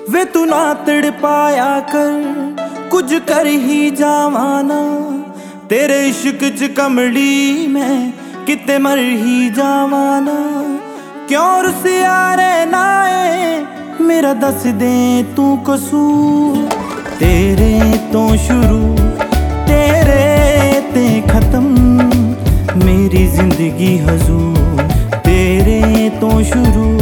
ਵੇ ਤੂੰ ਨਾ ਤੜ ਪਾਇਆ ਕਰ, ਕੁਝ ਕਰ ਹੀ ਜਾਵਾਂ ਨਾ। ਤੇਰੇ ਇਸ਼ਕ ਚ ਕਮਲੀ ਮੈਂ ਕਿਤੇ ਮਰ ਹੀ ਜਾਵਾਂ ਨਾ। ਕਿਉਂ ਰੁੱਸਿਆ ਰਹਿਣਾ ਏ ਮੇਰਾ ਦੱਸ ਦੇ ਤੂੰ ਕਸੂਰ। ਤੇਰੇ ਤੋਂ ਸ਼ੁਰੂ ਤੇਰੇ ਤੇ ਖਤਮ ਮੇਰੀ ਜ਼ਿੰਦਗੀ ਹਜ਼ੂਰ। ਤੇਰੇ ਤੋਂ ਸ਼ੁਰੂ